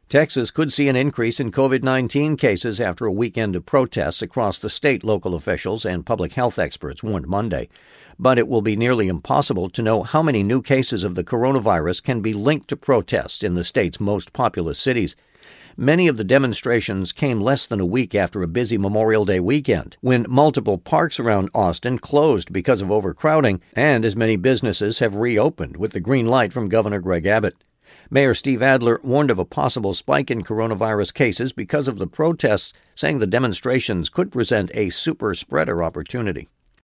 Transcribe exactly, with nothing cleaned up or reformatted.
Texas could see an increase in COVID nineteen cases after a weekend of protests across the state, local officials and public health experts warned Monday. But it will be nearly impossible to know how many new cases of the coronavirus can be linked to protests in the state's most populous cities. Many of the demonstrations came less than a week after a busy Memorial Day weekend, when multiple parks around Austin closed because of overcrowding, and as many businesses have reopened with the green light from Governor Greg Abbott. Mayor Steve Adler warned of a possible spike in coronavirus cases because of the protests, saying the demonstrations could present a super spreader opportunity.